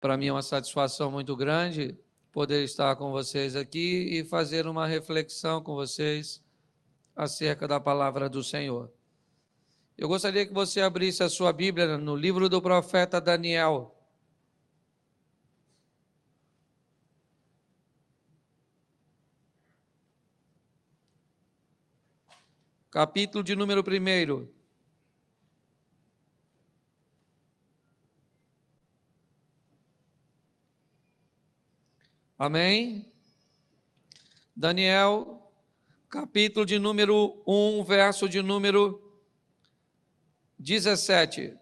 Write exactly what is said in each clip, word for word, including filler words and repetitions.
Para mim é uma satisfação muito grande poder estar com vocês aqui e fazer uma reflexão com vocês acerca da palavra do Senhor. Eu gostaria que você abrisse a sua Bíblia no livro do profeta Daniel. Capítulo de número primeiro. Amém? Daniel, capítulo de número um, verso de número dezessete.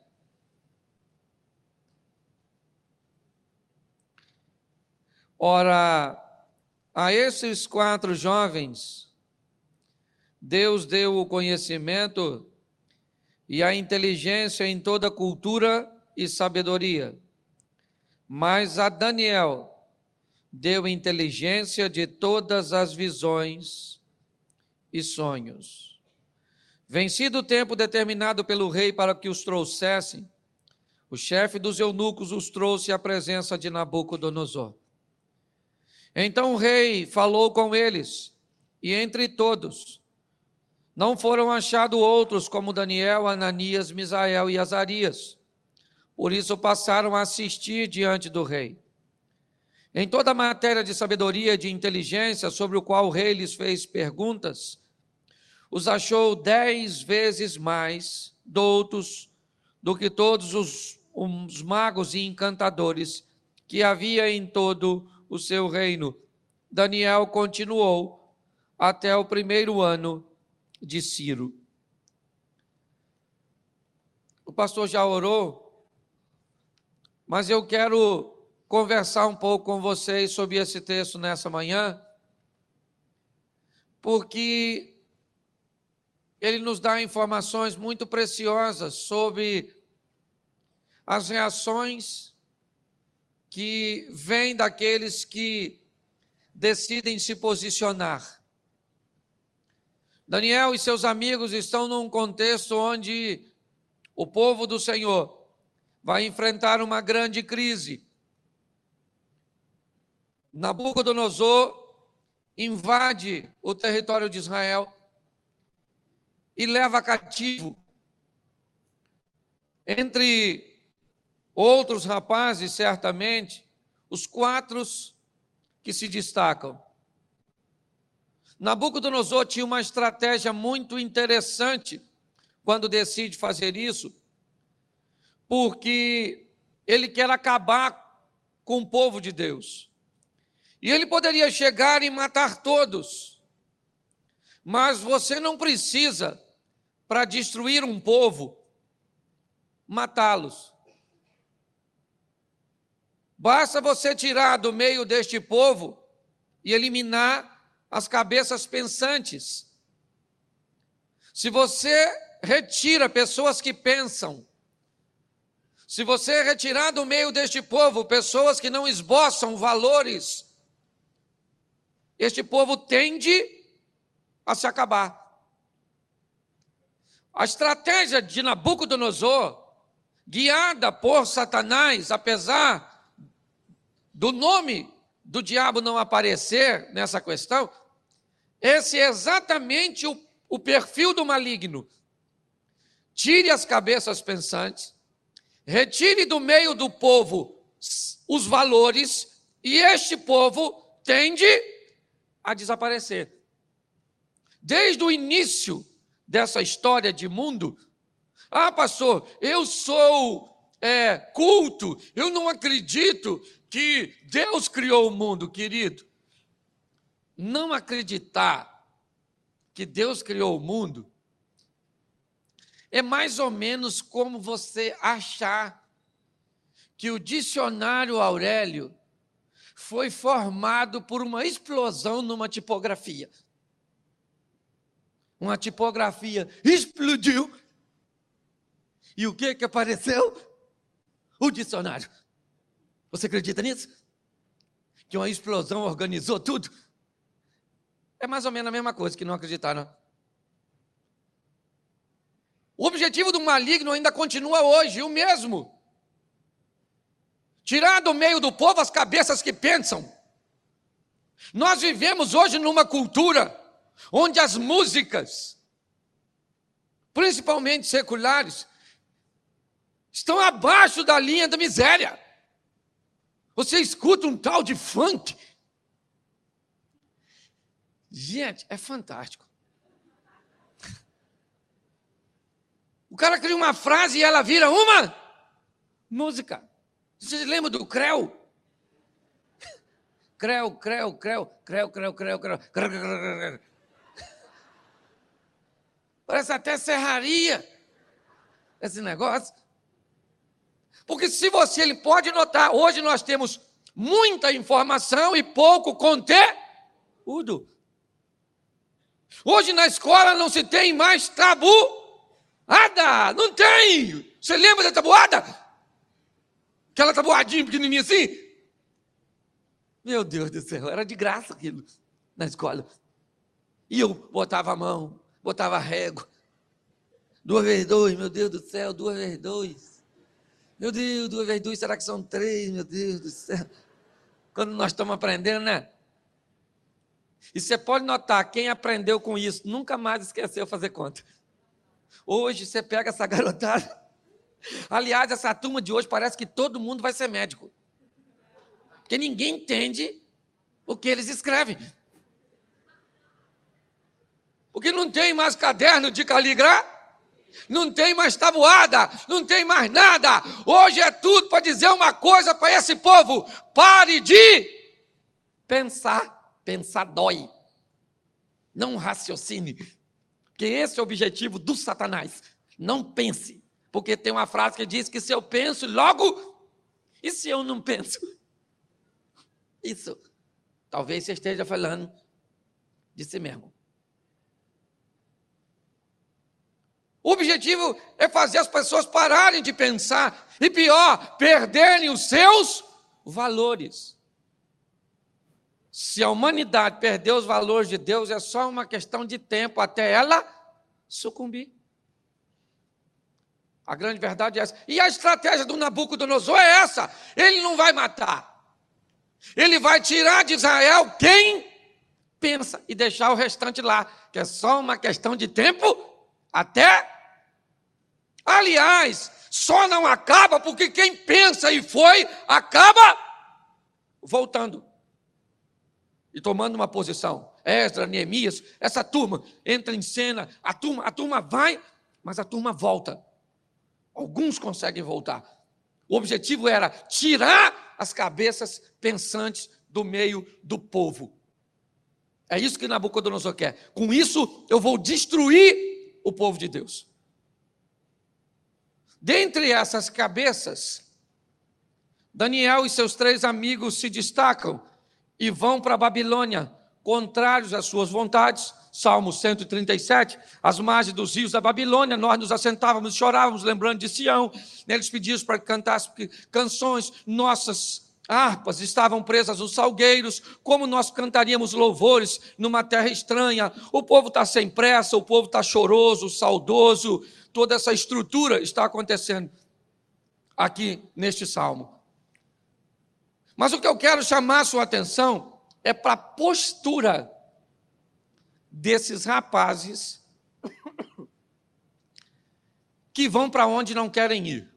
Ora, a esses quatro jovens, Deus deu o conhecimento e a inteligência em toda cultura e sabedoria. Mas a Daniel deu inteligência de todas as visões e sonhos. Vencido o tempo determinado pelo rei para que os trouxessem, o chefe dos eunucos os trouxe à presença de Nabucodonosor. Então o rei falou com eles, e entre todos não foram achados outros como Daniel, Ananias, Misael e Azarias. Por isso passaram a assistir diante do rei. Em toda a matéria de sabedoria e de inteligência sobre o qual o rei lhes fez perguntas, os achou dez vezes mais doutos do que todos os, os magos e encantadores que havia em todo o seu reino. Daniel continuou até o primeiro ano de Ciro. O pastor já orou, mas eu quero conversar um pouco com vocês sobre esse texto nessa manhã, porque ele nos dá informações muito preciosas sobre as reações que vêm daqueles que decidem se posicionar. Daniel e seus amigos estão num contexto onde o povo do Senhor vai enfrentar uma grande crise. Nabucodonosor invade o território de Israel e leva cativo, entre outros rapazes, certamente, os quatro que se destacam. Nabucodonosor tinha uma estratégia muito interessante quando decide fazer isso, porque ele quer acabar com o povo de Deus. E ele poderia chegar e matar todos, mas você não precisa, para destruir um povo, matá-los. Basta você tirar do meio deste povo e eliminar as cabeças pensantes. Se você retira pessoas que pensam, se você retirar do meio deste povo pessoas que não esboçam valores, este povo tende a se acabar. A estratégia de Nabucodonosor, guiada por Satanás, apesar do nome do diabo não aparecer nessa questão, esse é exatamente o, o perfil do maligno. Tire as cabeças pensantes, retire do meio do povo os valores, e este povo tende a desaparecer. Desde o início dessa história de mundo, ah, pastor, eu sou é, culto, eu não acredito que Deus criou o mundo, querido. Não acreditar que Deus criou o mundo é mais ou menos como você achar que o dicionário Aurélio foi formado por uma explosão numa tipografia. Uma tipografia explodiu. E o que que apareceu? O dicionário. Você acredita nisso? Que uma explosão organizou tudo? É mais ou menos a mesma coisa que não acreditar, não. O objetivo do maligno ainda continua hoje, o mesmo. tirar do meio do povo as cabeças que pensam. Nós vivemos hoje numa cultura onde as músicas, principalmente seculares, estão abaixo da linha da miséria. Você escuta um tal de funk. Gente, é fantástico. O cara cria uma frase e ela vira uma música. Você lembra do Creu? Creu, creu, creu, creu, creu, creu, creu, creu. Parece até serraria esse negócio. Porque se você, ele pode notar, hoje nós temos muita informação e pouco conteúdo. Hoje na escola não se tem mais tabuada, não tem. Você lembra da tabuada? Aquela tabuadinha pequenininha assim? Meu Deus do céu, era de graça aquilo na escola. E eu botava a mão, botava a régua. Duas vezes dois, meu Deus do céu, duas vezes dois. Meu Deus, duas vezes dois, será que são três? Meu Deus do céu. Quando nós estamos aprendendo, né? E você pode notar, quem aprendeu com isso, nunca mais esqueceu fazer conta. Hoje você pega essa garotada. Aliás, essa turma de hoje parece que todo mundo vai ser médico. Porque ninguém entende o que eles escrevem. Porque não tem mais caderno de caligrafia, não tem mais tabuada, não tem mais nada. Hoje é tudo para dizer uma coisa para esse povo: pare de pensar. Pensar dói. Não raciocine. Porque esse é o objetivo do Satanás. Não pense. Porque tem uma frase que diz que se eu penso, logo... E se eu não penso? Isso. Talvez você esteja falando de si mesmo. O objetivo é fazer as pessoas pararem de pensar. E pior, perderem os seus valores. Se a humanidade perder os valores de Deus, é só uma questão de tempo até ela sucumbir. A grande verdade é essa. E a estratégia do Nabucodonosor é essa: ele não vai matar. Ele vai tirar de Israel quem pensa e deixar o restante lá, que é só uma questão de tempo até... Aliás, só não acaba porque quem pensa e foi, acaba voltando. E tomando uma posição. Esdras, Neemias, essa turma entra em cena, a turma, a turma vai, mas a turma volta. Alguns conseguem voltar. O objetivo era tirar as cabeças pensantes do meio do povo. É isso que Nabucodonosor quer. Com isso, eu vou destruir o povo de Deus. Dentre essas cabeças, Daniel e seus três amigos se destacam e vão para a Babilônia, contrários às suas vontades. Salmo cento e trinta e sete, às margens dos rios da Babilônia, nós nos assentávamos e chorávamos, lembrando de Sião. Eles pediam para que cantassem canções, nossas harpas estavam presas nos salgueiros, como nós cantaríamos louvores numa terra estranha. O povo está sem pressa, o povo está choroso, saudoso, toda essa estrutura está acontecendo aqui neste salmo. Mas o que eu quero chamar a sua atenção é para a postura desses rapazes que vão para onde não querem ir.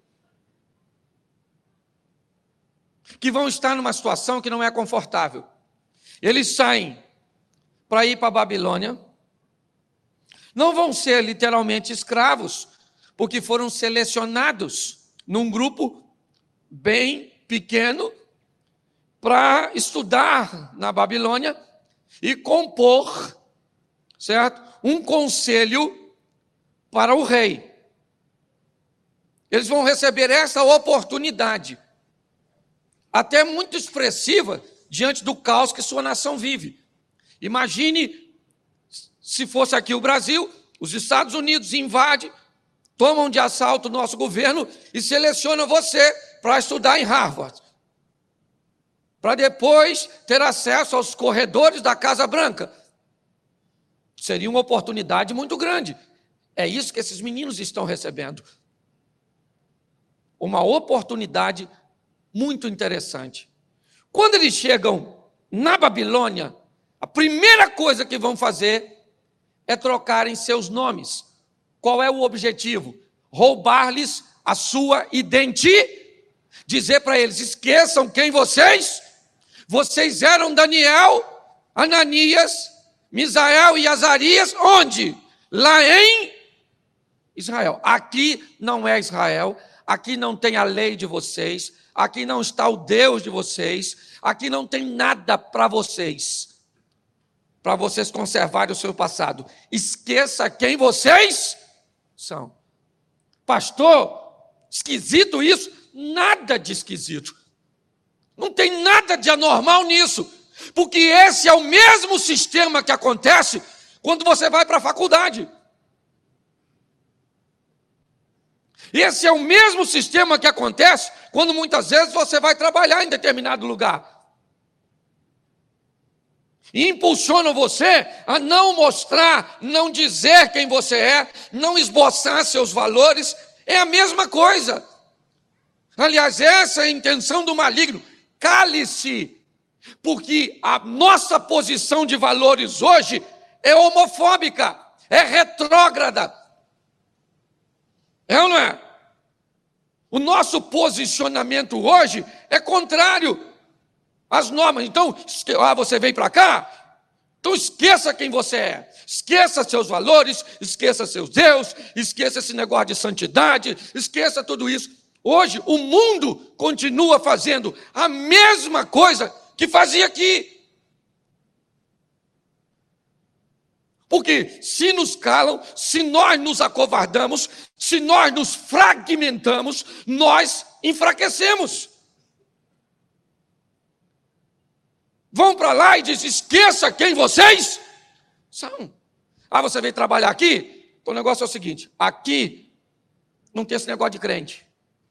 Que vão estar numa situação que não é confortável. Eles saem para ir para a Babilônia. Não vão ser literalmente escravos, porque foram selecionados num grupo bem pequeno para estudar na Babilônia e compor, certo? Um conselho para o rei. Eles vão receber essa oportunidade, até muito expressiva, diante do caos que sua nação vive. Imagine se fosse aqui o Brasil, os Estados Unidos invadem, tomam de assalto o nosso governo e selecionam você para estudar em Harvard, para depois ter acesso aos corredores da Casa Branca. Seria uma oportunidade muito grande. É isso que esses meninos estão recebendo. Uma oportunidade muito interessante. Quando eles chegam na Babilônia, a primeira coisa que vão fazer é trocarem seus nomes. Qual é o objetivo? Roubar-lhes a sua identidade. Dizer para eles, esqueçam quem vocês, vocês eram Daniel, Ananias, Misael e Azarias, onde? Lá em Israel. Aqui não é Israel, aqui não tem a lei de vocês, aqui não está o Deus de vocês, aqui não tem nada para vocês, para vocês conservarem o seu passado. Esqueça quem vocês são. Pastor, esquisito isso? Nada de esquisito. Não tem nada de anormal nisso, porque esse é o mesmo sistema que acontece quando você vai para a faculdade. Esse é o mesmo sistema que acontece quando muitas vezes você vai trabalhar em determinado lugar. E impulsionam você a não mostrar, não dizer quem você é, não esboçar seus valores. É a mesma coisa. Aliás, essa é a intenção do maligno. Cale-se, porque a nossa posição de valores hoje é homofóbica, é retrógrada. É ou não é? O nosso posicionamento hoje é contrário às normas. Então, ah, você veio para cá? Então esqueça quem você é. Esqueça seus valores, esqueça seus Deus, esqueça esse negócio de santidade, esqueça tudo isso. Hoje, o mundo continua fazendo a mesma coisa que fazia aqui. Porque se nos calam, se nós nos acovardamos, se nós nos fragmentamos, nós enfraquecemos. Vão para lá e dizem, esqueça quem vocês são. Ah, você veio trabalhar aqui? Então o negócio é o seguinte, aqui não tem esse negócio de crente.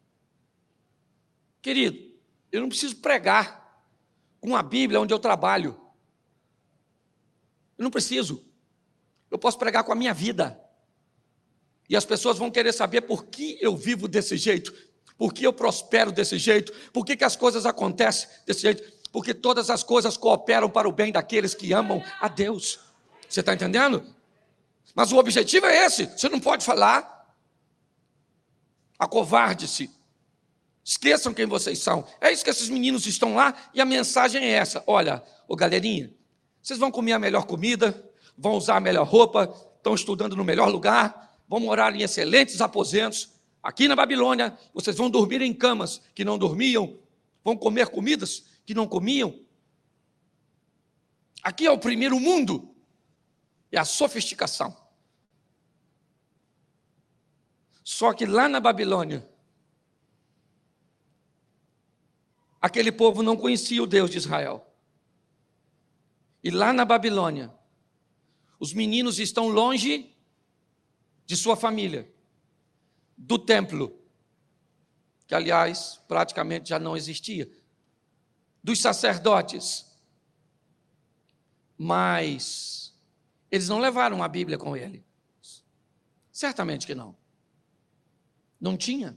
Querido, eu não preciso pregar com a Bíblia onde eu trabalho. Eu não preciso. Eu posso pregar com a minha vida. E as pessoas vão querer saber por que eu vivo desse jeito, por que eu prospero desse jeito, por que, que as coisas acontecem desse jeito, porque todas as coisas cooperam para o bem daqueles que amam a Deus. Você está entendendo? Mas o objetivo é esse, você não pode falar. Acovarde-se. Esqueçam quem vocês são. É isso que esses meninos estão lá e a mensagem é essa. Olha, ô galerinha, vocês vão comer a melhor comida, vão usar a melhor roupa, estão estudando no melhor lugar, vão morar em excelentes aposentos. Aqui na Babilônia, vocês vão dormir em camas que não dormiam, vão comer comidas que não comiam. Aqui é o primeiro mundo, é a sofisticação. Só que lá na Babilônia, aquele povo não conhecia o Deus de Israel. E lá na Babilônia, os meninos estão longe de sua família, do templo, que aliás praticamente já não existia, dos sacerdotes. Mas eles não levaram a Bíblia com ele. Certamente que não. Não tinha.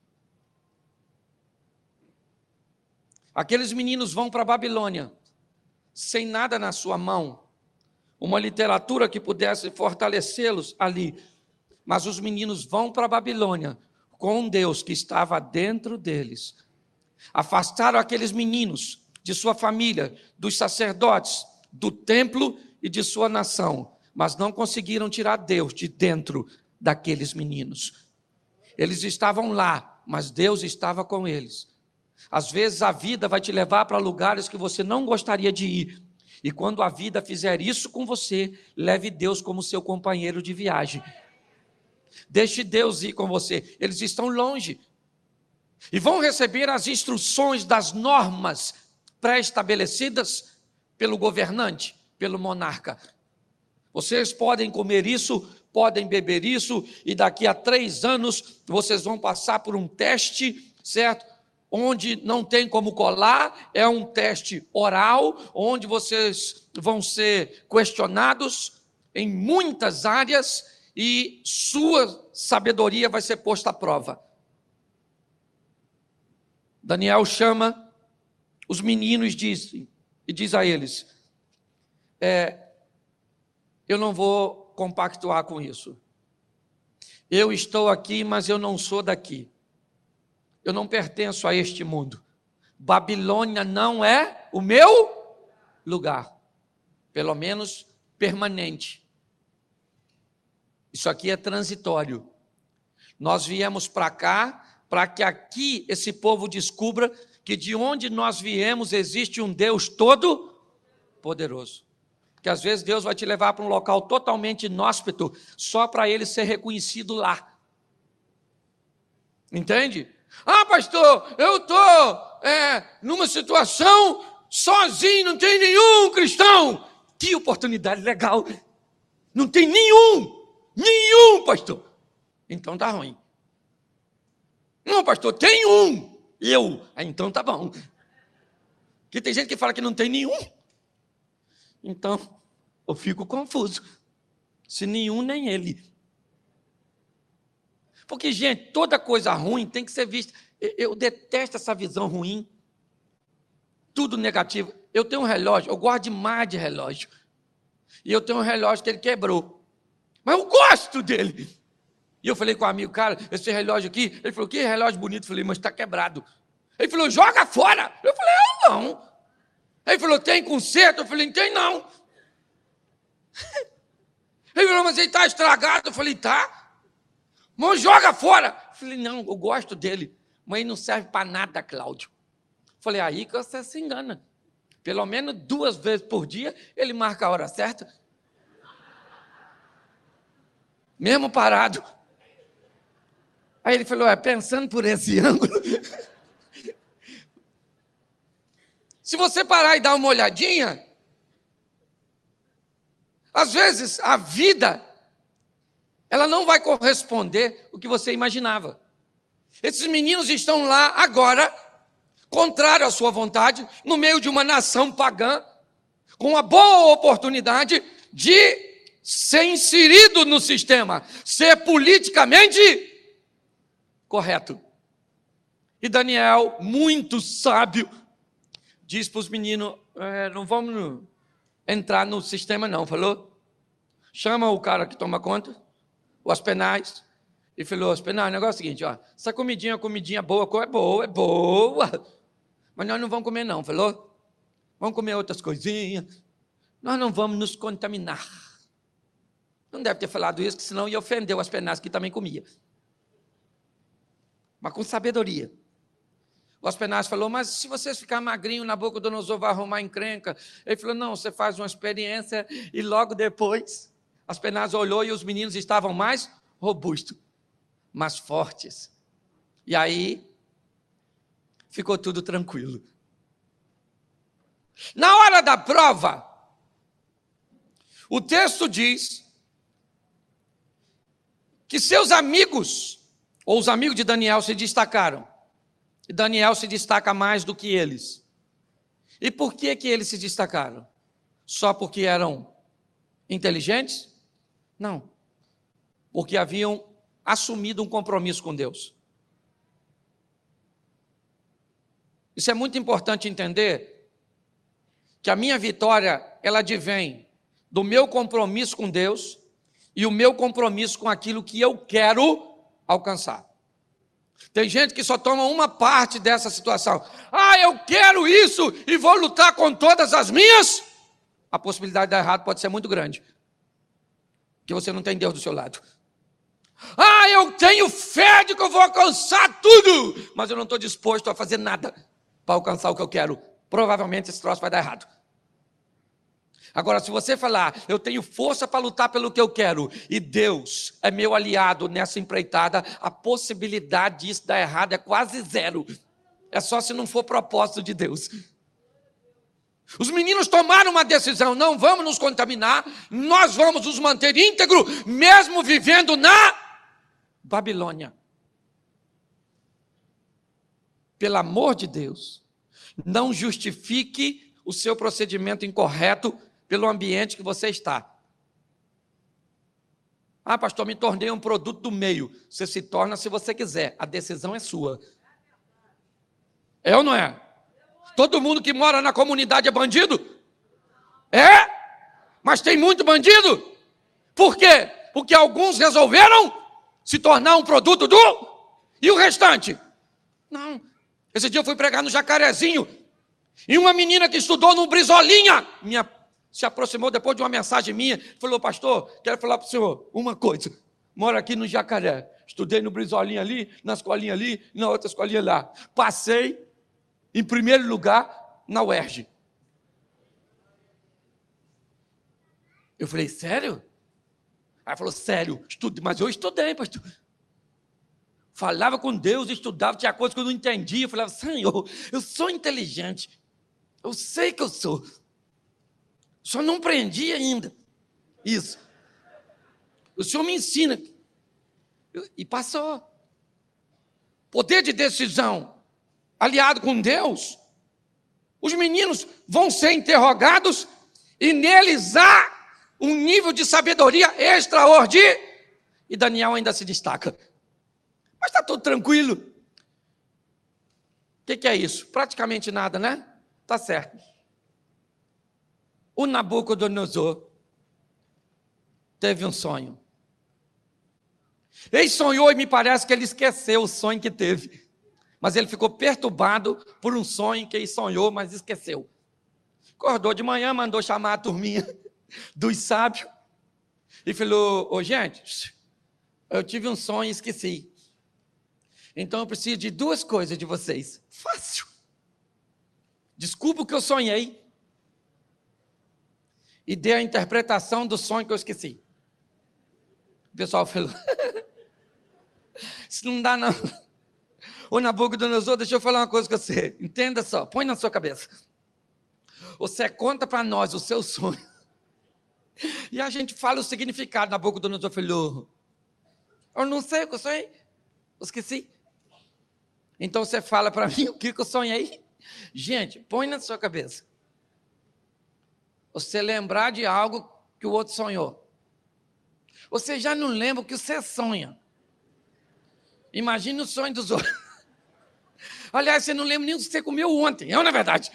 Aqueles meninos vão para a Babilônia, sem nada na sua mão, uma literatura que pudesse fortalecê-los ali. Mas os meninos vão para a Babilônia com um Deus que estava dentro deles. Afastaram aqueles meninos de sua família, dos sacerdotes, do templo e de sua nação, mas não conseguiram tirar Deus de dentro daqueles meninos. Eles estavam lá, mas Deus estava com eles. Às vezes a vida vai te levar para lugares que você não gostaria de ir. E quando a vida fizer isso com você, leve Deus como seu companheiro de viagem. Deixe Deus ir com você. Eles estão longe. E vão receber as instruções das normas pré-estabelecidas pelo governante, pelo monarca. Vocês podem comer isso, podem beber isso, e daqui a três anos vocês vão passar por um teste, certo? Onde não tem como colar, é um teste oral, onde vocês vão ser questionados em muitas áreas e sua sabedoria vai ser posta à prova. Daniel chama os meninos e diz, e diz a eles, é, eu não vou compactuar com isso. Eu estou aqui, mas eu não sou daqui. Eu não pertenço a este mundo. Babilônia não é o meu lugar, pelo menos permanente. Isso aqui é transitório. Nós viemos para cá, para que aqui esse povo descubra que de onde nós viemos existe um Deus todo poderoso. Porque às vezes Deus vai te levar para um local totalmente inóspito, só para ele ser reconhecido lá. Entende? Ah, pastor, eu estou é, numa situação sozinho, não tem nenhum cristão. Que oportunidade legal. Não tem nenhum, nenhum, pastor. Então tá ruim. Não, pastor, tem um. Eu. Ah, então tá bom. Porque tem gente que fala que não tem nenhum. Então, eu fico confuso. Se nenhum, nem ele. Porque, gente, toda coisa ruim tem que ser vista. Eu detesto essa visão ruim. Tudo negativo. Eu tenho um relógio, eu gosto demais de relógio. E eu tenho um relógio que ele quebrou. Mas eu gosto dele. E eu falei com o amigo, cara, esse relógio aqui, ele falou, que relógio bonito. Eu falei, mas está quebrado. Ele falou, joga fora. Eu falei, eu não. Ele falou, tem conserto? Eu falei, não tem não. Ele falou, mas ele está estragado. Eu falei, tá. Mas joga fora. Eu falei, não, eu gosto dele. Mas ele não serve para nada, Cláudio. Eu falei, aí que você se engana. Pelo menos duas vezes por dia, ele marca a hora certa. Mesmo parado. Aí ele falou, é, pensando por esse ângulo. Se você parar e dar uma olhadinha, às vezes a vida, ela não vai corresponder ao que você imaginava. Esses meninos estão lá agora, contrário à sua vontade, no meio de uma nação pagã, com uma boa oportunidade de ser inserido no sistema, ser politicamente correto. E Daniel, muito sábio, diz para os meninos, é, não vamos entrar no sistema não, falou? Chama o cara que toma conta, o Aspenaz, e falou, Aspenaz, o negócio é o seguinte, ó, essa comidinha, comidinha boa, é boa, é boa, mas nós não vamos comer não, falou? Vamos comer outras coisinhas, nós não vamos nos contaminar. Não deve ter falado isso, senão ia ofender o Aspenaz, que também comia. Mas com sabedoria. O Aspenaz falou, mas se vocês ficarem magrinho, Nabucodonosor vai arrumar encrenca. Ele falou, não, você faz uma experiência e logo depois, Aspenaz olhou e os meninos estavam mais robustos, mais fortes. E aí, ficou tudo tranquilo. Na hora da prova, o texto diz que seus amigos, ou os amigos de Daniel se destacaram. E Daniel se destaca mais do que eles. E por que que eles se destacaram? Só porque eram inteligentes? Não. Porque haviam assumido um compromisso com Deus. Isso é muito importante entender, que a minha vitória, ela advém do meu compromisso com Deus e o meu compromisso com aquilo que eu quero alcançar. Tem gente que só toma uma parte dessa situação. Ah, eu quero isso e vou lutar com todas as minhas. A possibilidade de dar errado pode ser muito grande. Porque você não tem Deus do seu lado. Ah, eu tenho fé de que eu vou alcançar tudo, mas eu não estou disposto a fazer nada para alcançar o que eu quero. Provavelmente esse troço vai dar errado. Agora, se você falar, eu tenho força para lutar pelo que eu quero, e Deus é meu aliado nessa empreitada, a possibilidade disso dar errado é quase zero. É só se não for propósito de Deus. Os meninos tomaram uma decisão, não vamos nos contaminar, nós vamos nos manter íntegro, mesmo vivendo na Babilônia. Pelo amor de Deus, não justifique o seu procedimento incorreto pelo ambiente que você está. Ah, pastor, me tornei um produto do meio. Você se torna se você quiser, a decisão é sua. É ou não é? Todo mundo que mora na comunidade é bandido? É? Mas tem muito bandido? Por quê? Porque alguns resolveram se tornar um produto do... E o restante? Não. Esse dia eu fui pregar no Jacarezinho, e uma menina que estudou no Brizolinha minha, se aproximou depois de uma mensagem minha, falou: pastor, quero falar para o senhor uma coisa. Moro aqui no Jacaré, estudei no Brizolinha ali, na escolinha ali, na outra escolinha lá. Passei em primeiro lugar na U E R J. Eu falei: sério? Aí ela falou: sério, estude, mas eu estudei, pastor. Falava com Deus, estudava, tinha coisas que eu não entendia. Eu falava: Senhor, eu sou inteligente, eu sei que eu sou, só não aprendi ainda isso. O Senhor me ensina. E passou. Poder de decisão aliado com Deus. Os meninos vão ser interrogados e neles há um nível de sabedoria extraordinário. E Daniel ainda se destaca. Mas está tudo tranquilo. O que, que é isso? Praticamente nada, né? Está certo. O Nabucodonosor teve um sonho. Ele sonhou e me parece que ele esqueceu o sonho que teve. Mas ele ficou perturbado por um sonho que ele sonhou, mas esqueceu. Acordou de manhã, mandou chamar a turminha dos sábios e falou: ô gente, eu tive um sonho e esqueci. Então eu preciso de duas coisas de vocês. Fácil. Desculpa o que eu sonhei e dê a interpretação do sonho que eu esqueci. O pessoal falou: isso não dá não. Ô Nabucodonosor, deixa eu falar uma coisa com você. Entenda só, põe na sua cabeça. Você conta para nós o seu sonho e a gente fala o significado. Nabucodonosor falou: eu não sei o que eu sonhei, eu esqueci. Então você fala para mim o que eu sonhei. Gente, põe na sua cabeça. Você lembrar de algo que o outro sonhou. Você já não lembra o que você sonha. Imagine o sonho dos outros. Aliás, você não lembra nem o que você comeu ontem. É ou não é verdade?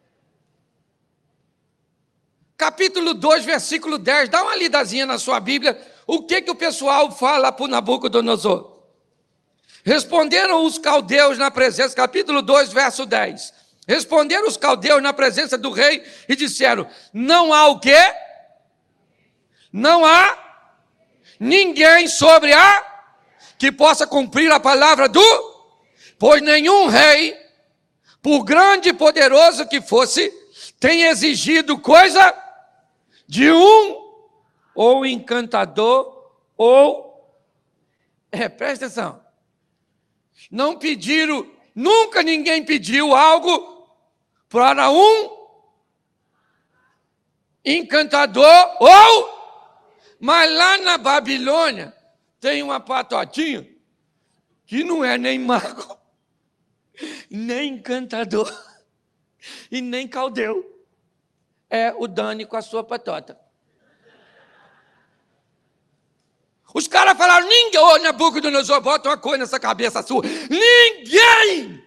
Capítulo dois, versículo dez. Dá uma lidazinha na sua Bíblia. O que, que o pessoal fala para o Nabucodonosor? Responderam os caldeus na presença, capítulo dois, verso dez. Responderam os caldeus na presença do rei e disseram: não há o quê? Não há ninguém sobre a que possa cumprir a palavra do, pois nenhum rei, por grande e poderoso que fosse, tem exigido coisa de um ou encantador ou... É, presta atenção. Não pediram, nunca ninguém pediu algo para um encantador ou... Mas lá na Babilônia tem uma patotinha que não é nem mago, nem encantador e nem caldeu. É o Dani com a sua patota. Os caras falaram: ninguém, ô Nabucodonosor, bota uma coisa nessa cabeça sua. Ninguém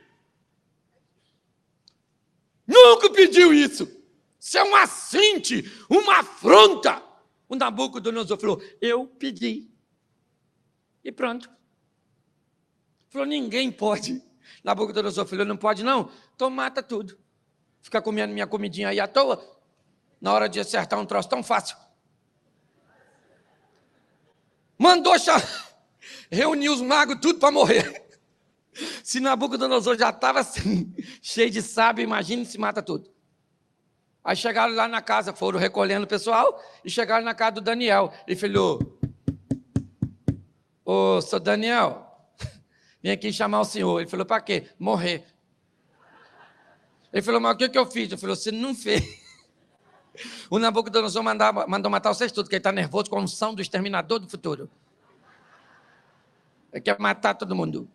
nunca pediu isso. Isso é um assinte, uma afronta. O Nabucodonosor falou: eu pedi. E pronto. Falou: ninguém pode. Nabucodonosor falou: não pode não? Então mata tudo. Fica comendo minha comidinha aí à toa, na hora de acertar um troço tão fácil. Mandou chamar, reunir os magos tudo para morrer. Se Nabucodonosor já estava assim, cheio de sábio, imagine se mata tudo. Aí chegaram lá na casa, foram recolhendo o pessoal e chegaram na casa do Daniel. Ele falou: ô, seu Daniel, vem aqui chamar o senhor. Ele falou: para quê? Morrer. Ele falou: mas o que, que eu fiz? Ele falou: você não fez. O Nabucodonosor mandava, mandou matar vocês tudo, porque ele está nervoso com a unção do exterminador do futuro. Ele quer matar todo mundo.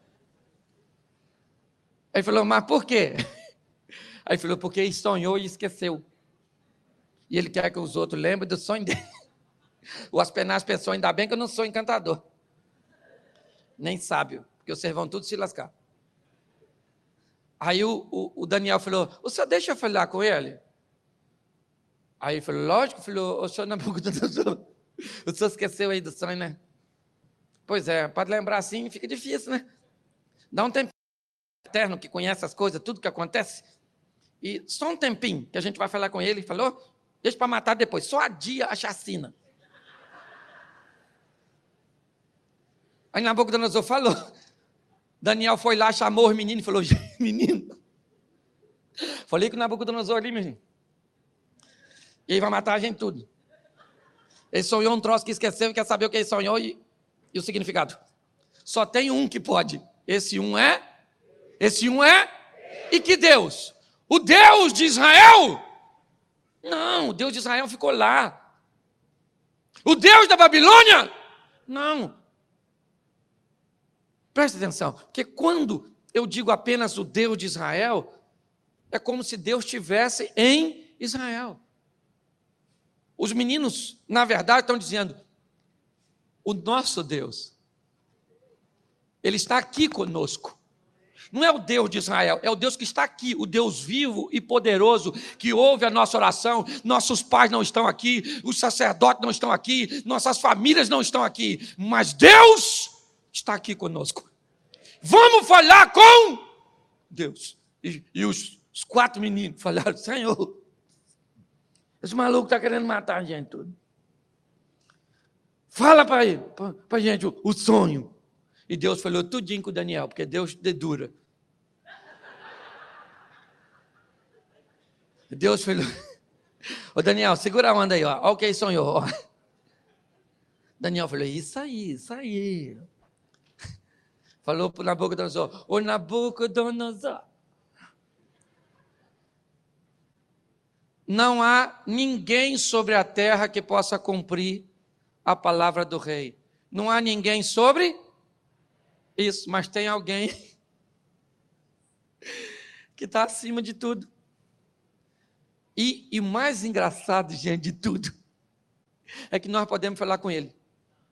Ele falou: mas por quê? Aí ele falou: porque ele sonhou e esqueceu. E ele quer que os outros lembrem do sonho dele. O Aspenaz pensou: ainda bem que eu não sou encantador. Nem sábio, porque vocês vão tudo se lascar. Aí o, o, o Daniel falou, o senhor deixa eu falar com ele? Aí ele falou, lógico, falou, o senhor Nabucodonosor, o senhor esqueceu aí do sonho, né? Pois é, pode lembrar assim, fica difícil, né? Dá um tempo eterno que conhece as coisas, tudo que acontece. E só um tempinho que a gente vai falar com ele, falou? Deixa para matar depois, só adia a chacina. Aí Nabucodonosor falou, Daniel foi lá, chamou os meninos e falou, menino, falei com o Nabucodonosor ali, menino, e ele vai matar a gente tudo. Ele sonhou um troço que esqueceu e quer saber o que ele sonhou e, e o significado. Só tem um que pode, esse um é, esse um é, e que Deus? O Deus de Israel? Não, o Deus de Israel ficou lá. O Deus da Babilônia? Não. Preste atenção, porque quando eu digo apenas o Deus de Israel, é como se Deus estivesse em Israel. Os meninos, na verdade, estão dizendo, o nosso Deus, Ele está aqui conosco. Não é o Deus de Israel, é o Deus que está aqui, o Deus vivo e poderoso, que ouve a nossa oração. Nossos pais não estão aqui, os sacerdotes não estão aqui, nossas famílias não estão aqui, mas Deus está aqui conosco. Vamos falar com Deus. E, e os, os quatro meninos falaram, Senhor, esse maluco está querendo matar a gente tudo. Fala para ele, para a gente o, o sonho. E Deus falou tudinho com o Daniel, porque Deus dedura. Deus falou, ô Daniel, segura a onda aí, ó. Olha o que ele sonhou. Ó. Daniel falou, isso aí, isso aí. Falou para o Nabucodonosor, ô Nabucodonosor, não há ninguém sobre a terra que possa cumprir a palavra do rei. Não há ninguém sobre isso, mas tem alguém que está acima de tudo. E, e o mais engraçado, gente, de tudo, é que nós podemos falar com ele.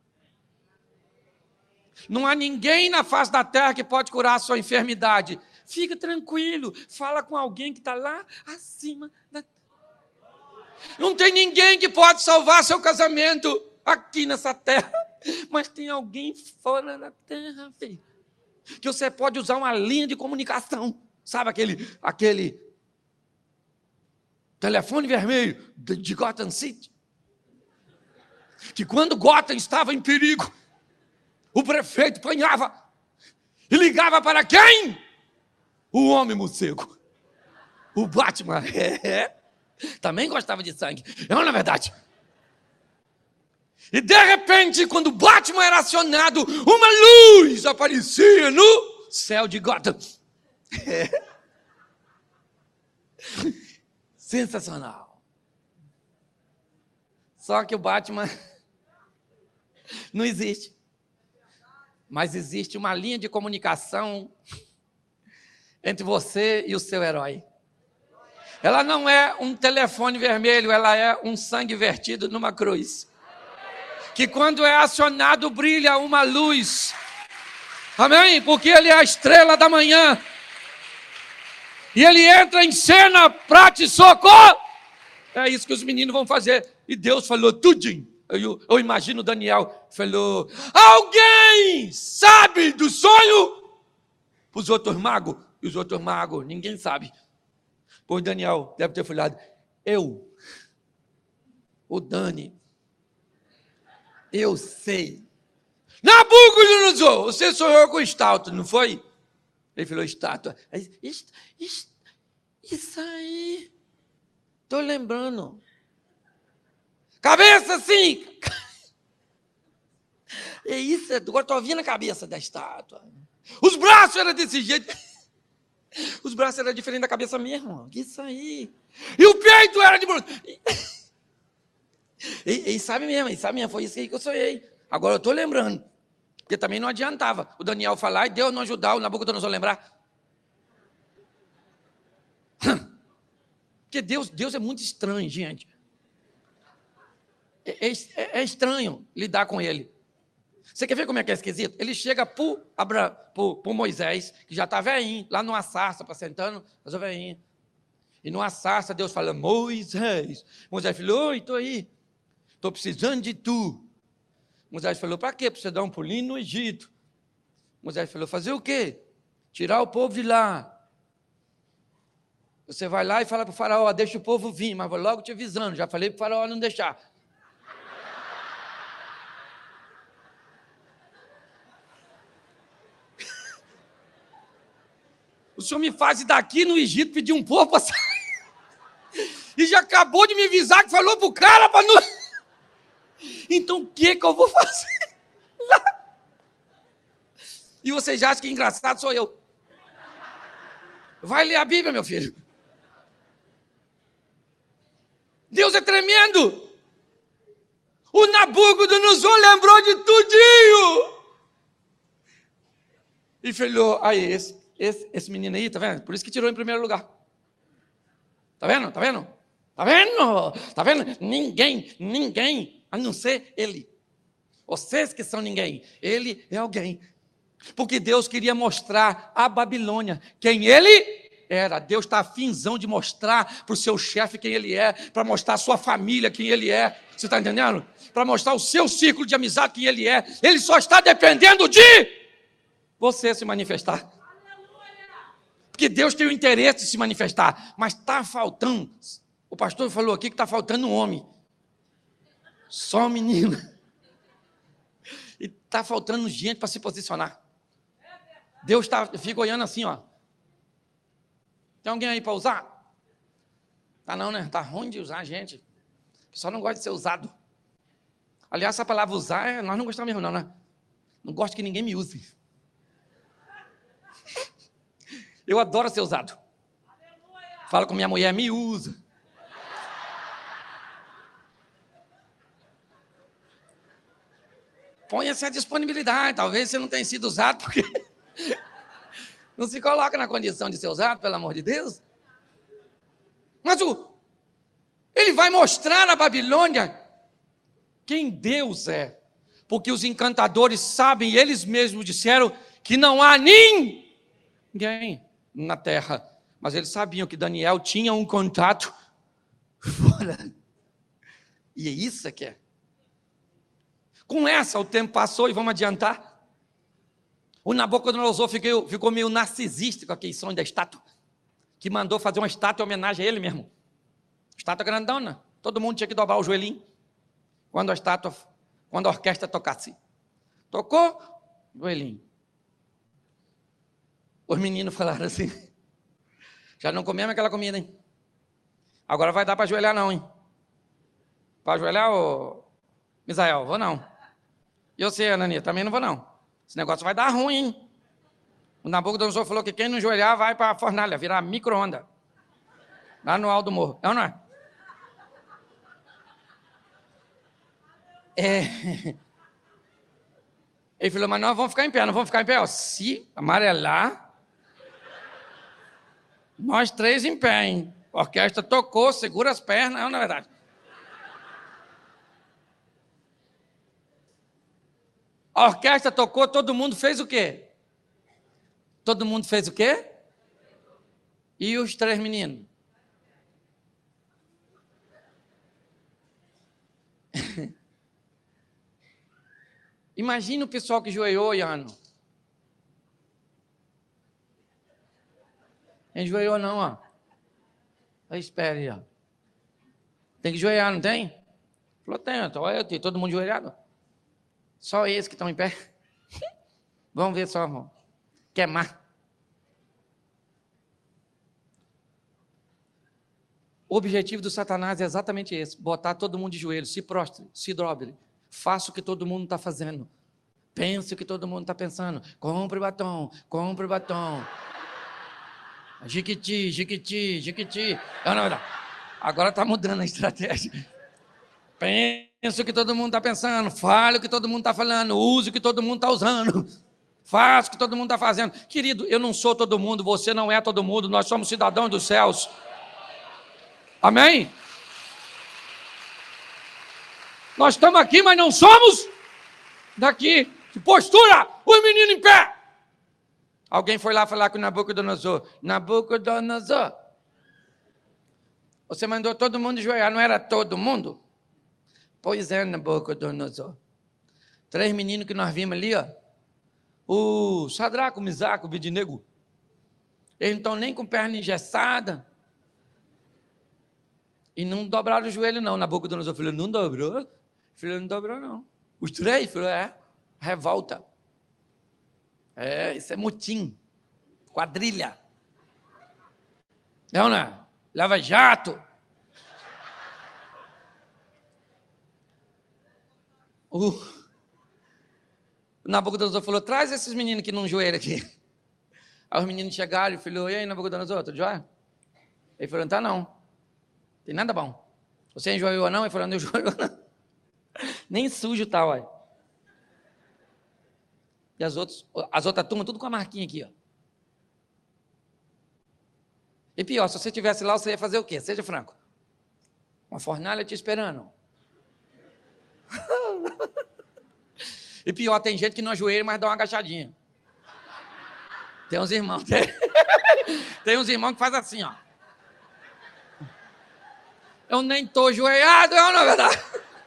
Não há ninguém na face da terra que pode curar a sua enfermidade. Fica tranquilo, fala com alguém que está lá acima da terra. Não tem ninguém que pode salvar seu casamento aqui nessa terra, mas tem alguém fora da terra, filho, que você pode usar uma linha de comunicação. Sabe aquele, aquele telefone vermelho de Gotham City? Que quando Gotham estava em perigo, o prefeito apanhava e ligava para quem? O homem morcego. O Batman. É, também gostava de sangue. Não, na verdade. E de repente, quando o Batman era acionado, uma luz aparecia no céu de Gotham. É. Sensacional. Só que o Batman não existe. Mas existe uma linha de comunicação entre você e o seu herói. Ela não é um telefone vermelho, ela é um sangue vertido numa cruz. Que quando é acionado, brilha uma luz. Amém? Porque ele é a estrela da manhã. E ele entra em cena para te socorrer. É isso que os meninos vão fazer. E Deus falou tudinho. Eu, eu imagino Daniel falou, alguém sabe do sonho? Os outros magos, e os outros magos, ninguém sabe. Pois Daniel deve ter falado, eu, o Dani, eu sei. Nabucodonosor, você sonhou com estátua, não foi? Ele falou, estátua. Isso, isso, isso aí, estou lembrando. Cabeça assim. É isso, agora estou vendo a cabeça da estátua. Os braços eram desse jeito. Os braços eram diferentes da cabeça mesmo. Isso aí. E o peito era de bronze. E, e sabe mesmo, e sabe mesmo, foi isso aí que eu sonhei. Agora eu estou lembrando. Porque também não adiantava o Daniel falar e Deus não ajudar o Nabucodonosor a lembrar. Porque Deus, Deus é muito estranho, gente. É, é, é estranho lidar com ele. Você quer ver como é que é esquisito? Ele chega para o Moisés, que já está velhinho, lá numa sarça, para sentando, mas o velhinho. E numa sarça, Deus fala, Moisés. Moisés falou, oi, estou aí. Estou precisando de tu. Moisés falou, para quê? Para você dar um pulinho no Egito. Moisés falou, fazer o quê? Tirar o povo de lá. Você vai lá e fala para o faraó, deixa o povo vir, mas vou logo te avisando, já falei para o faraó não deixar. O senhor me faz ir daqui no Egito pedir um povo para sair. E já acabou de me avisar que falou para o cara para não... Então o que que eu vou fazer? E vocês já acham que engraçado sou eu. Vai ler a Bíblia, meu filho. Deus é tremendo. O Nabucodonosor lembrou de tudinho. E falou, aí, esse, esse, esse menino aí, tá vendo? Por isso que tirou em primeiro lugar. Tá vendo? Tá vendo? Tá vendo? Tá vendo? Ninguém, ninguém, a não ser ele. Vocês que são ninguém. Ele é alguém. Porque Deus queria mostrar a Babilônia quem ele era. Deus está afinzão de mostrar para o seu chefe quem ele é, para mostrar a sua família quem ele é. Você está entendendo? Para mostrar o seu ciclo de amizade quem ele é. Ele só está dependendo de você se manifestar. Porque Deus tem o interesse de se manifestar, mas está faltando. O pastor falou aqui que está faltando um homem. Só um menino. E está faltando gente para se posicionar. Deus tá, fica olhando assim, ó. Tem alguém aí para usar? Tá não, né? Tá ruim de usar, gente. Só não gosta de ser usado. Aliás, essa palavra usar, nós não gostamos mesmo, não, né? Não gosto que ninguém me use. Eu adoro ser usado. Falo com minha mulher, me usa. Ponha-se a disponibilidade. Talvez você não tenha sido usado porque... Não se coloca na condição de ser usado, pelo amor de Deus. Mas o, ele vai mostrar a Babilônia quem Deus é. Porque os encantadores sabem, e eles mesmos disseram que não há ninguém na terra. Mas eles sabiam que Daniel tinha um contato fora. E é isso que é. Com essa, o tempo passou e vamos adiantar. O Nabucodonosor ficou, ficou meio narcisista com aquele sonho da estátua, que mandou fazer uma estátua em homenagem a ele mesmo. Estátua grandona. Todo mundo tinha que dobrar o joelhinho quando a estátua, quando a orquestra tocasse. Tocou, joelhinho. Os meninos falaram assim, já não comemos aquela comida, hein? Agora vai dar para ajoelhar não, hein? Para ajoelhar, ô Misael, vou não. E você, Anania, também não vou não. Esse negócio vai dar ruim, hein? O Nabucodonosor falou que quem não joelhar vai para a fornalha, virar micro-onda. Lá no alto do morro. É ou não é? É. Ele falou, mas nós vamos ficar em pé, não vamos ficar em pé. Ó. Se amarelar, nós três em pé, hein? A orquestra tocou, segura as pernas, não é verdade? A orquestra tocou, todo mundo fez o quê? Todo mundo fez o quê? E os três meninos? Imagina o pessoal que joelhou, Iano. Não joelhou não, ó. Aí, espera aí, ó. Tem que joelhar, não tem? Falou, tem, então, olha, tem todo mundo joelhado. Só esses que estão em pé. Vamos ver só, irmão. Queimar. O objetivo do Satanás é exatamente esse. Botar todo mundo de joelho. Se prostre, se dobre. Faça o que todo mundo está fazendo. Pense o que todo mundo está pensando. Compre batom, compre batom. Jiquiti, jiquiti, jiquiti. Não, não, não. Agora está mudando a estratégia. Pense o que todo mundo está pensando, fale o que todo mundo está falando, use o que todo mundo está usando, faça o que todo mundo está fazendo. Querido, eu não sou todo mundo, você não é todo mundo, nós somos cidadãos dos céus. Amém? Nós estamos aqui, mas não somos daqui. Que postura! Os meninos em pé! Alguém foi lá falar com Nabucodonosor. Nabucodonosor, você mandou todo mundo ajoelhar, não era todo mundo? Pois é, Nabucodonosor. Três meninos que nós vimos ali, ó. O Sadraco, o Misaco, o Abidinego. Eles não estão nem com perna engessada. E não dobraram o joelho, não. Nabucodonosor falou, não dobrou? Falou, não dobrou, não. Os três, falou, é, revolta. É, isso é motim, quadrilha. Não, né? Lava jato. Uh. O Nabucodonosor falou, traz esses meninos que não joelham aqui. Aí os meninos chegaram e falou, e aí, Nabucodonosor, tudo jóia? Ele falou, não tá não. Tem nada bom. Você enjoelhou não? Ele falou, não enjoelhou não. Nem sujo tá, olha. E as outras, as outras turmas, tudo com a marquinha aqui, ó. E pior, se você estivesse lá, você ia fazer o quê? Seja franco. Uma fornalha te esperando. E pior, tem gente que não ajoelha, mas dá uma agachadinha. Tem uns irmãos, tem, tem uns irmãos que fazem assim, ó. Eu nem estou ajoelhado, não, na verdade.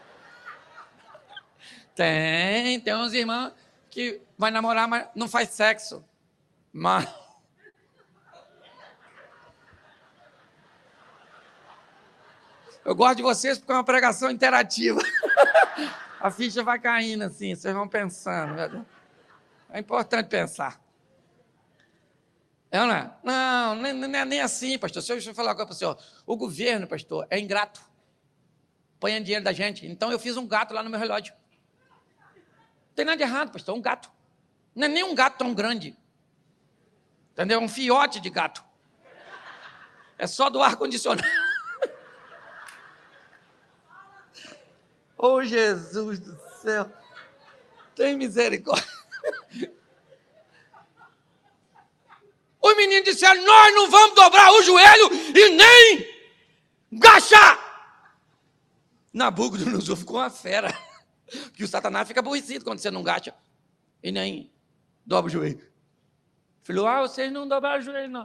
Tem, tem uns irmãos que vai namorar, mas não faz sexo. Mas... Eu gosto de vocês porque é uma pregação interativa. A ficha vai caindo assim, vocês vão pensando. É importante pensar. É, não é? Não, não é nem assim, pastor. Deixa eu falar uma coisa para o senhor. O governo, pastor, é ingrato. Põe dinheiro da gente. Então eu fiz um gato lá no meu relógio. Não tem nada de errado, pastor, um gato. Não é nem um gato tão grande. Entendeu? Um fiote de gato. É só do ar-condicionado. Oh, Jesus do céu. Tem misericórdia. Os meninos disseram, nós não vamos dobrar o joelho e nem agachar. Nabucodonosor ficou uma fera. Porque o Satanás fica aborrecido quando você não agacha e nem dobra o joelho. Falou, ah, vocês não dobraram o joelho, não.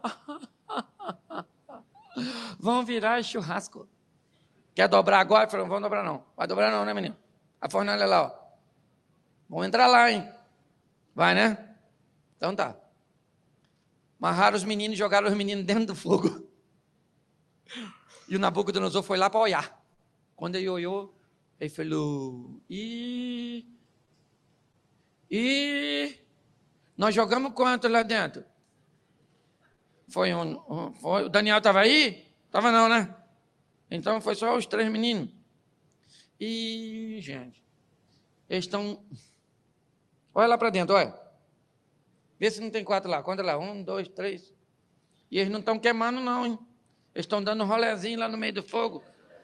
Vão virar churrasco. Quer dobrar agora? Falou, não vamos dobrar não. Vai dobrar não, né, menino? A fornalha é lá, ó. Vamos entrar lá, hein? Vai, né? Então tá. Amarraram os meninos e jogaram os meninos dentro do fogo. E o Nabucodonosor foi lá para olhar. Quando ele olhou, ele falou, e... E... Nós jogamos quanto lá dentro? Foi um... um foi, o Daniel estava aí? Estava não, né? Então foi só os três meninos. E, gente, eles estão... Olha lá para dentro, olha. Vê se não tem quatro lá. Conta lá. Um, dois, três. E eles não estão queimando, não, hein? Eles estão dando um rolezinho lá no meio do fogo.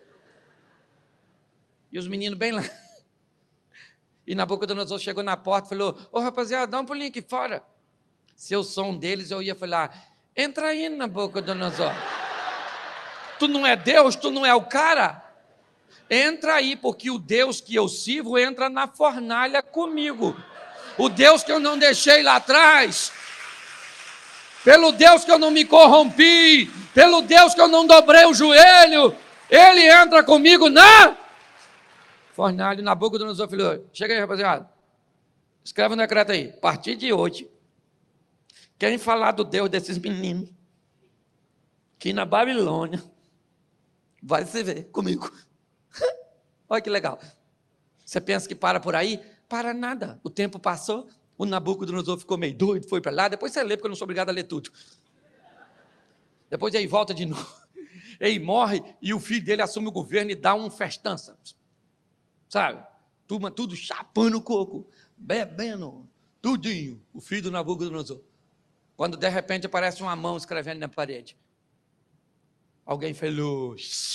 E os meninos bem lá. E Nabucodonosor chegou na porta e falou, ô, rapaziada, dá um pulinho aqui fora. Se eu sou um deles, eu ia falar, entra aí, Nabucodonosor. Tu não é Deus? Tu não é o cara? Entra aí, porque o Deus que eu sirvo entra na fornalha comigo. O Deus que eu não deixei lá atrás, pelo Deus que eu não me corrompi, pelo Deus que eu não dobrei o joelho, Ele entra comigo na fornalha. Nabucodonosor falou, chega aí, rapaziada, escreve um decreto aí, a partir de hoje, quem falar do Deus desses meninos, que na Babilônia, vai se ver comigo. Olha que legal. Você pensa que para por aí? Para nada. O tempo passou, o Nabucodonosor ficou meio doido, foi para lá, depois você lê, porque eu não sou obrigado a ler tudo. Depois ele volta de novo. Ele morre e o filho dele assume o governo e dá um festança. Sabe? Turma, tudo chapando o coco, bebendo, tudinho. O filho do Nabucodonosor. Quando de repente aparece uma mão escrevendo na parede. Alguém falou,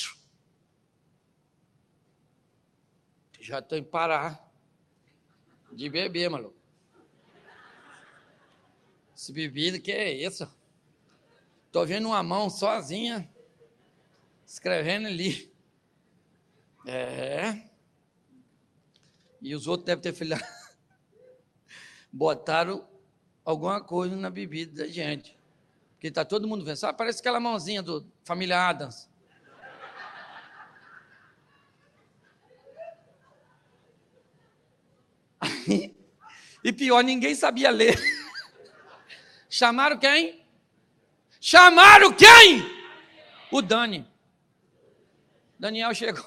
já tem que parar de beber, maluco. Esse bebida, que é isso? Estou vendo uma mão sozinha, escrevendo ali. É. E os outros devem ter falado. botaram alguma coisa na bebida da gente. Porque está todo mundo vendo. Sabe, parece aquela mãozinha do Família Adams. E pior, ninguém sabia ler. Chamaram quem? Chamaram quem? O Dani. Daniel chegou.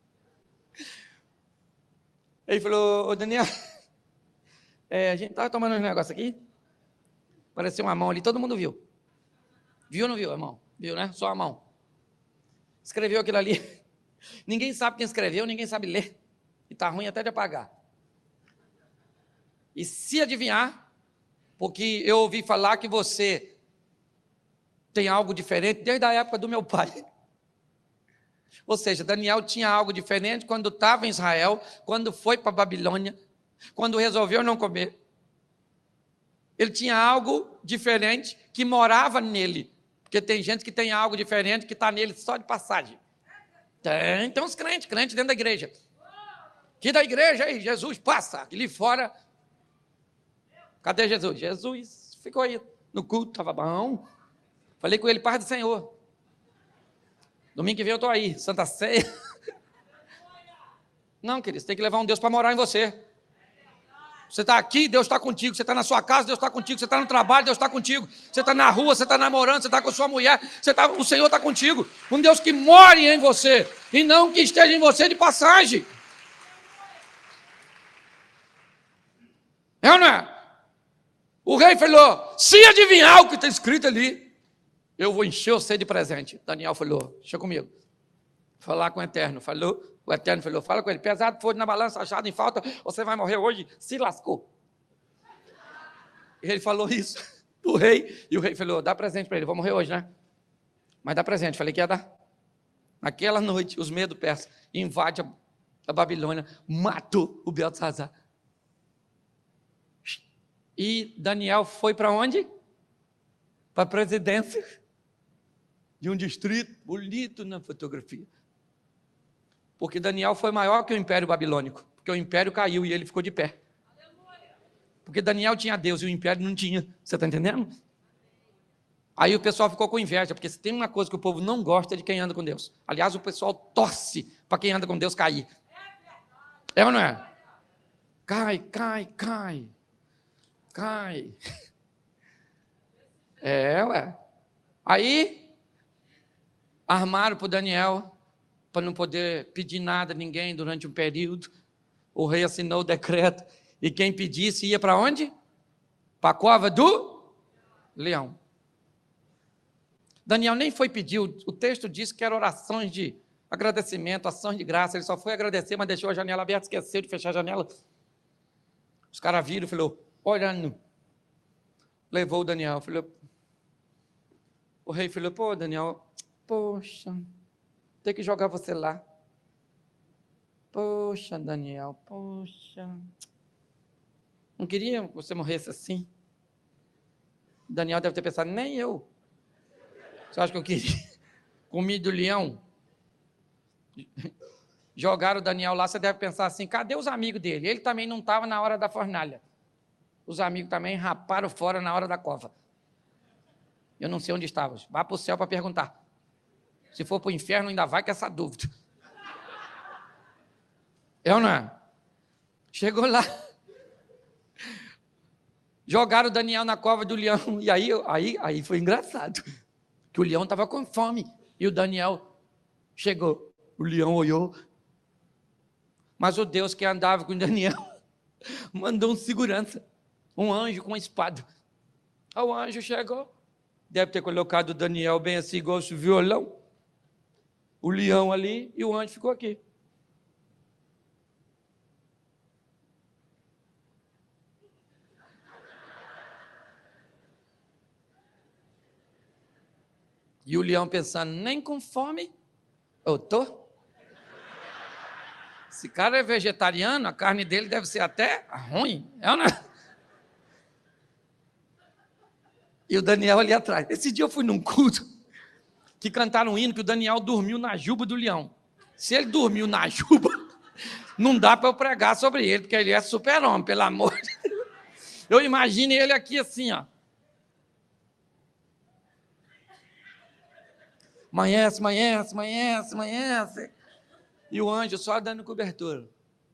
Ele falou, ô Daniel, é, a gente estava tomando um negócio aqui, parecia uma mão ali, todo mundo viu. Viu ou não viu a mão? Viu, né? Só a mão. Escreveu aquilo ali. Ninguém sabe quem escreveu, ninguém sabe ler. E está ruim até de apagar. E se adivinhar, porque eu ouvi falar que você tem algo diferente desde a época do meu pai. Ou seja, Daniel tinha algo diferente quando estava em Israel, quando foi para a Babilônia, quando resolveu não comer. Ele tinha algo diferente que morava nele. Porque tem gente que tem algo diferente que está nele só de passagem. Tem, tem uns crentes, crentes dentro da igreja. Que da igreja aí, Jesus passa. Ali fora, cadê Jesus? Jesus ficou aí no culto, estava bom. Falei com ele, paz do Senhor. Domingo que vem eu estou aí, Santa Ceia. Não, querido, você tem que levar um Deus para morar em você. Você está aqui, Deus está contigo. Você está na sua casa, Deus está contigo. Você está no trabalho, Deus está contigo. Você está na rua, você está namorando, você está com sua mulher. Você tá, o Senhor está contigo. Um Deus que more em você e não que esteja em você de passagem. É ou não é? O rei falou, se adivinhar o que está escrito ali, eu vou encher você de presente. Daniel falou, deixa comigo. Falar com o Eterno. Falou, o Eterno falou, fala com ele. Pesado for na balança, achado em falta, você vai morrer hoje, se lascou. Ele falou isso, o rei, e o rei falou, dá presente para ele, vou morrer hoje, né? Mas dá presente, falei que ia dar. Naquela noite, os medos persas invadem a, a Babilônia, matou o Beltesazar. E Daniel foi para onde? Para a presidência de um distrito bonito na fotografia. Porque Daniel foi maior que o Império Babilônico, porque o Império caiu e ele ficou de pé. Porque Daniel tinha Deus e o Império não tinha. Você está entendendo? Aí o pessoal ficou com inveja, porque se tem uma coisa que o povo não gosta é de quem anda com Deus. Aliás, o pessoal torce para quem anda com Deus cair. É ou não é? Cai, cai, cai. Cai. É, ué. Aí, armaram para o Daniel, para não poder pedir nada a ninguém durante um período. O rei assinou o decreto, e quem pedisse ia para onde? Para a cova do leão. Daniel nem foi pedir, o texto diz que eram orações de agradecimento, ações de graça, ele só foi agradecer, mas deixou a janela aberta, esqueceu de fechar a janela. Os caras viram e falaram, olhando, levou o Daniel, falou, o rei falou, pô, Daniel, poxa, tem que jogar você lá. Poxa, Daniel, poxa, não queria que você morresse assim? Daniel deve ter pensado, nem eu. Você acha que eu queria? Comi do leão. Jogaram o Daniel lá, você deve pensar assim, cadê os amigos dele? Ele também não estava na hora da fornalha. Os amigos também raparam fora na hora da cova. Eu não sei onde estavam. Vá para o céu para perguntar. Se for para o inferno, ainda vai com essa dúvida. É ou não é? Chegou lá. Jogaram o Daniel na cova do leão. E aí, aí, aí foi engraçado. Que o leão estava com fome. E o Daniel chegou. O leão olhou. Mas o Deus que andava com o Daniel mandou um segurança. Um anjo com uma espada. Aí o anjo chegou. Deve ter colocado o Daniel bem assim, igual esse violão. O leão ali e o anjo ficou aqui. E o leão pensando, nem com fome eu tô. Esse cara é vegetariano, a carne dele deve ser até ruim. É ou não? E o Daniel ali atrás. Esse dia eu fui num culto que cantaram um hino que o Daniel dormiu na juba do leão. Se ele dormiu na juba, não dá para eu pregar sobre ele, porque ele é super-homem, pelo amor de Deus. Eu imagino ele aqui assim, ó. Amanhece, amanhece, amanhece, amanhece. E o anjo só dando cobertura.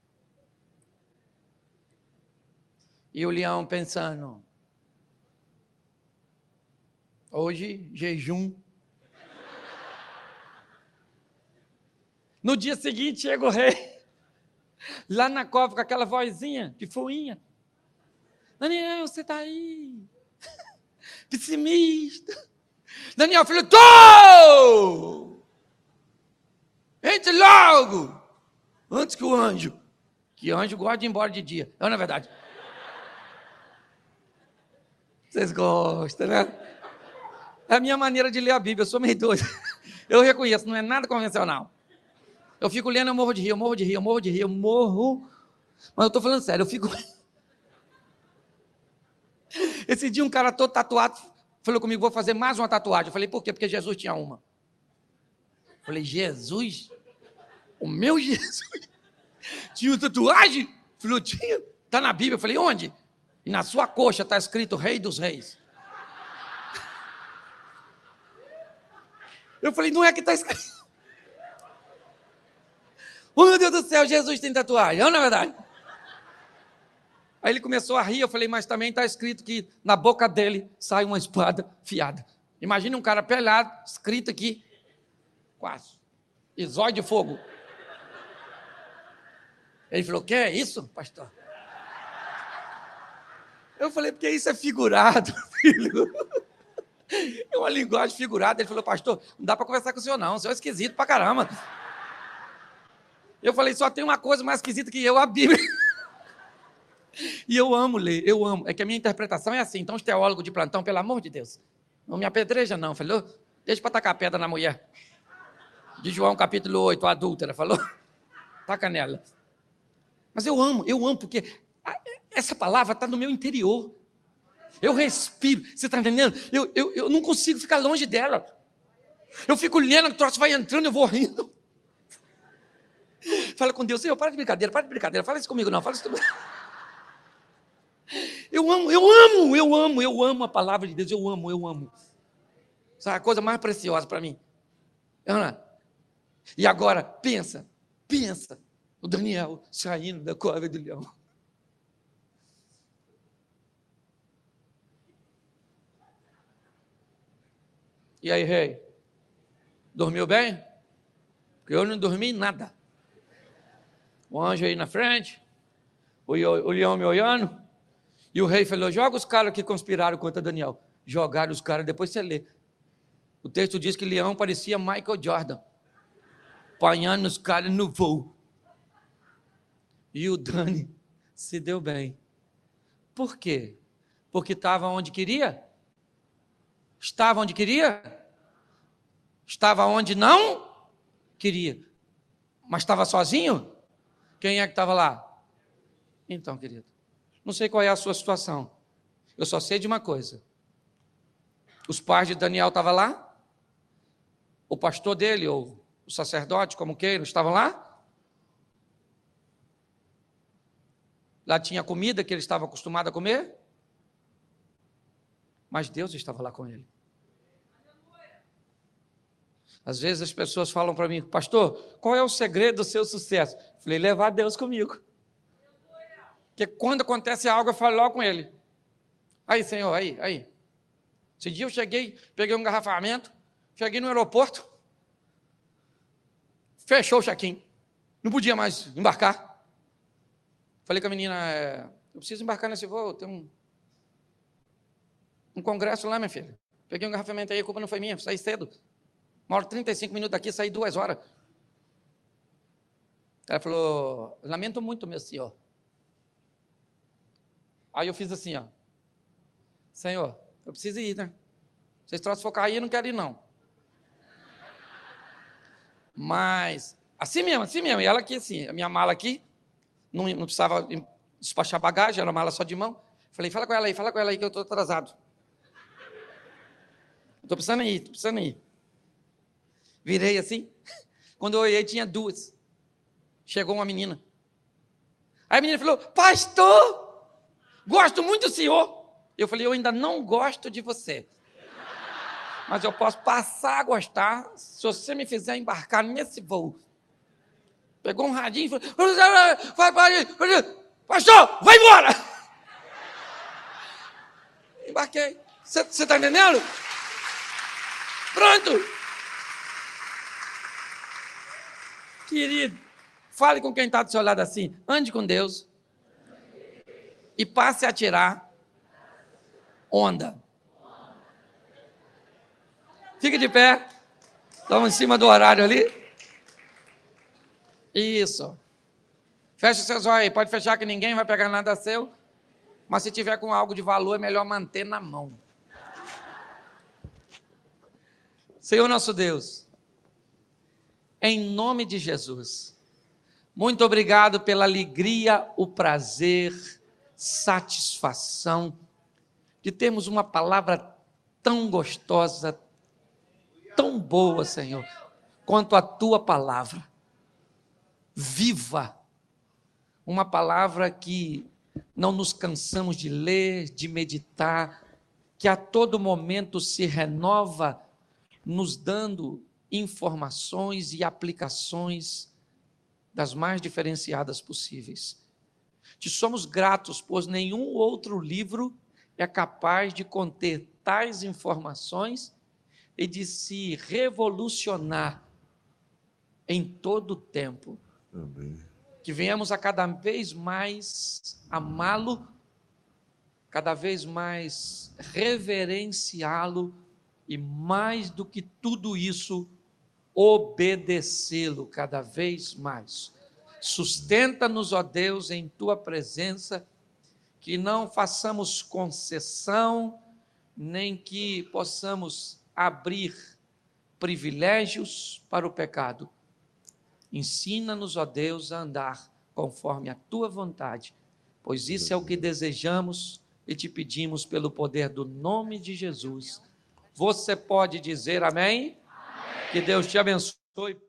E o leão pensando, hoje, jejum. No dia seguinte, chega o rei, lá na cova, com aquela vozinha de fuinha. Daniel, você está aí, pessimista. Daniel, filho, tô! Entre logo, antes que o anjo, que anjo gosta de ir embora de dia, não é verdade? Vocês gostam, né? É a minha maneira de ler a Bíblia, eu sou meio doido. Eu reconheço, não é nada convencional. Eu fico lendo, eu morro de rir, eu morro de rir, eu morro de rir, eu morro. Mas eu estou falando sério, eu fico... Esse dia um cara todo tatuado falou comigo, vou fazer mais uma tatuagem. Eu falei, por quê? Porque Jesus tinha uma. Eu falei, Jesus? O meu Jesus? Tinha uma tatuagem? Ele falou, tinha. Está na Bíblia. Eu falei, onde? E na sua coxa está escrito Rei dos Reis. Eu falei, não é que está escrito. Oh, meu Deus do céu, Jesus tem tatuagem. Não, na verdade. Aí ele começou a rir, eu falei, mas também está escrito que na boca dele sai uma espada fiada. Imagina um cara pelado, escrito aqui, quase, e zóio de fogo. Ele falou, que é isso, pastor? Eu falei, porque isso é figurado, filho. É uma linguagem figurada. Ele falou, pastor, não dá para conversar com o senhor não, o senhor é esquisito pra caramba. Eu falei, só tem uma coisa mais esquisita que eu, a Bíblia. E eu amo ler, eu amo. É que a minha interpretação é assim. Então, os teólogos de plantão, pelo amor de Deus, não me apedreja não, falou? Deixa para tacar pedra na mulher. De João capítulo oito, a adúltera, falou? Taca nela. Mas eu amo, eu amo, porque essa palavra está no meu interior. Eu respiro, você está entendendo? Eu, eu, eu não consigo ficar longe dela. Eu fico lendo, o troço vai entrando, eu vou rindo. Fala com Deus, Senhor, para de brincadeira, para de brincadeira, fala isso comigo não, fala isso comigo. Eu amo, eu amo, eu amo, eu amo a palavra de Deus, eu amo, eu amo. Isso é a coisa mais preciosa para mim. E agora, pensa, pensa, o Daniel saindo da cova do leão. E aí, rei, dormiu bem? Porque eu não dormi nada. O anjo aí na frente, o, o leão me olhando, e o rei falou, joga os caras que conspiraram contra Daniel. Jogaram os caras, depois você lê. O texto diz que o leão parecia Michael Jordan, apanhando os caras no voo. E o Dani se deu bem. Por quê? Porque estava onde queria? Estava onde queria? Estava onde não queria. Mas estava sozinho? Quem é que estava lá? Então, querido, não sei qual é a sua situação. Eu só sei de uma coisa. Os pais de Daniel estavam lá? O pastor dele, ou o sacerdote, como queira, estavam lá? Lá tinha comida que ele estava acostumado a comer? Mas Deus estava lá com ele. Às vezes as pessoas falam para mim, pastor, qual é o segredo do seu sucesso? Eu falei, levar Deus comigo. Porque quando acontece algo, eu falo logo com ele. Aí, Senhor, aí, aí. Esse dia eu cheguei, peguei um engarrafamento, cheguei no aeroporto, fechou o check-in, não podia mais embarcar. Falei com a menina, é, eu preciso embarcar nesse voo, tem um, um congresso lá, minha filha. Peguei um engarrafamento aí, a culpa não foi minha, saí cedo. Uma hora e trinta e cinco minutos daqui, saí duas horas. Ela falou, lamento muito, meu senhor. Aí eu fiz assim, ó. Senhor, eu preciso ir, né? Vocês trouxeram focar aí, eu não quero ir, não. Mas, assim mesmo, assim mesmo. E ela aqui, assim, a minha mala aqui, não, não precisava despachar bagagem, era uma mala só de mão. Falei, fala com ela aí, fala com ela aí que eu estou atrasado. Estou precisando ir, estou precisando ir. Virei assim, quando eu olhei tinha duas. Chegou uma menina. Aí a menina falou, pastor, gosto muito do senhor. Eu falei, eu ainda não gosto de você. Mas eu posso passar a gostar se você me fizer embarcar nesse voo. Pegou um radinho e falou, vai, vai, vai, pastor, vai embora. Embarquei. Você está entendendo? Pronto. Querido, fale com quem está do seu lado assim, ande com Deus e passe a tirar onda. Fique de pé. Estamos em cima do horário ali. Isso. Feche os seus olhos aí. Pode fechar que ninguém vai pegar nada seu. Mas se tiver com algo de valor, é melhor manter na mão. Senhor nosso Deus, em nome de Jesus, muito obrigado pela alegria, o prazer, satisfação de termos uma palavra tão gostosa, tão boa, Senhor, quanto a tua palavra. Viva, uma palavra que não nos cansamos de ler, de meditar, que a todo momento se renova, nos dando informações e aplicações das mais diferenciadas possíveis. Te somos gratos, pois nenhum outro livro é capaz de conter tais informações e de se revolucionar em todo o tempo. Amém. Que venhamos a cada vez mais amá-lo, cada vez mais reverenciá-lo e, mais do que tudo isso, obedecê-lo cada vez mais. Sustenta-nos, ó Deus, em tua presença, que não façamos concessão, nem que possamos abrir privilégios para o pecado. Ensina-nos, ó Deus, a andar conforme a tua vontade, pois isso é o que desejamos e te pedimos pelo poder do nome de Jesus. Você pode dizer amém? Amém. Que Deus te abençoe.